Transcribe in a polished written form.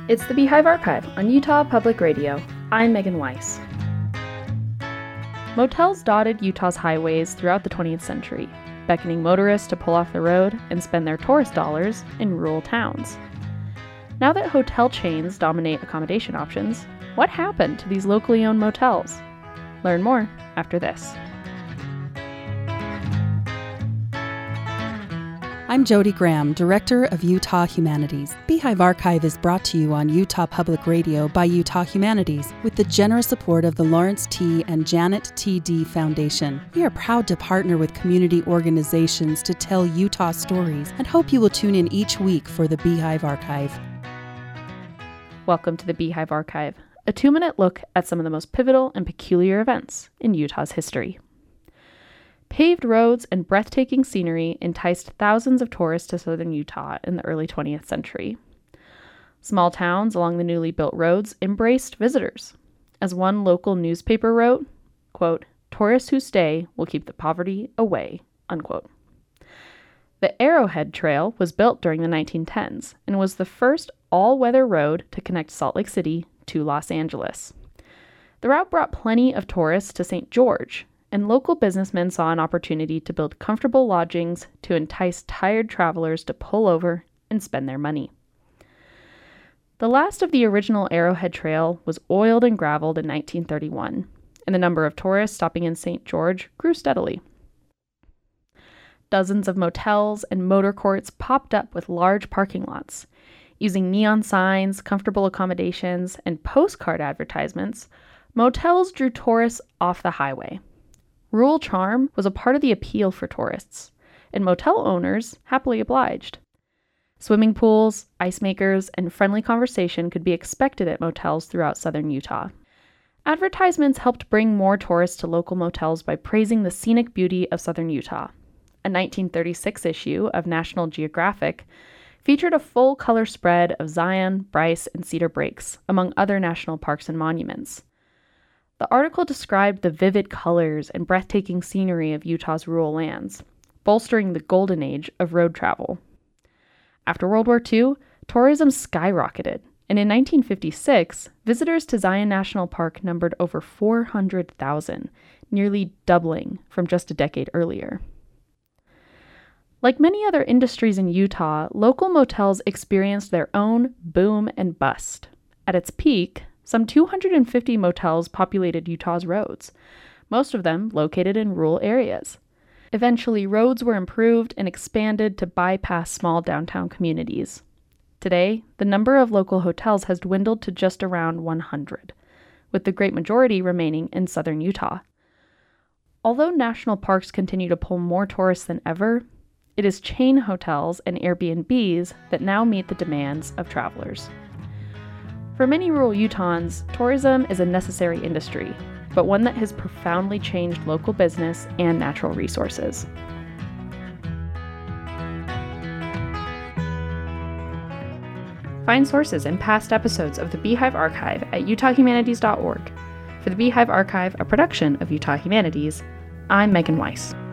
It's the Beehive Archive on Utah Public Radio. I'm Megan Weiss. Motels dotted Utah's highways throughout the 20th century, beckoning motorists to pull off the road and spend their tourist dollars in rural towns. Now that hotel chains dominate accommodation options, what happened to these locally owned motels? Learn more after this. I'm Jody Graham, Director of Utah Humanities. Beehive Archive is brought to you on Utah Public Radio by Utah Humanities with the generous support of the Lawrence T. and Janet T. D. Foundation. We are proud to partner with community organizations to tell Utah stories and hope you will tune in each week for the Beehive Archive. Welcome to the Beehive Archive, a 2-minute look at some of the most pivotal and peculiar events in Utah's history. Paved roads and breathtaking scenery enticed thousands of tourists to southern Utah in the early 20th century. Small towns along the newly built roads embraced visitors. As one local newspaper wrote, quote, "Tourists who stay will keep the poverty away," unquote. The Arrowhead Trail was built during the 1910s and was the first all-weather road to connect Salt Lake City to Los Angeles. The route brought plenty of tourists to St. George, and local businessmen saw an opportunity to build comfortable lodgings to entice tired travelers to pull over and spend their money. The last of the original Arrowhead Trail was oiled and graveled in 1931, and the number of tourists stopping in St. George grew steadily. Dozens of motels and motor courts popped up with large parking lots. Using neon signs, comfortable accommodations, and postcard advertisements, motels drew tourists off the highway. Rural charm was a part of the appeal for tourists, and motel owners happily obliged. Swimming pools, ice makers, and friendly conversation could be expected at motels throughout southern Utah. Advertisements helped bring more tourists to local motels by praising the scenic beauty of southern Utah. A 1936 issue of National Geographic featured a full-color spread of Zion, Bryce, and Cedar Breaks, among other national parks and monuments. The article described the vivid colors and breathtaking scenery of Utah's rural lands, bolstering the golden age of road travel. After World War II, tourism skyrocketed, and in 1956, visitors to Zion National Park numbered over 400,000, nearly doubling from just a decade earlier. Like many other industries in Utah, local motels experienced their own boom and bust. At its peak, some 250 motels populated Utah's roads, most of them located in rural areas. Eventually, roads were improved and expanded to bypass small downtown communities. Today, the number of local hotels has dwindled to just around 100, with the great majority remaining in southern Utah. Although national parks continue to pull more tourists than ever, it is chain hotels and Airbnbs that now meet the demands of travelers. For many rural Utahns, tourism is a necessary industry, but one that has profoundly changed local business and natural resources. Find sources and past episodes of the Beehive Archive at utahhumanities.org. For the Beehive Archive, a production of Utah Humanities, I'm Megan Weiss.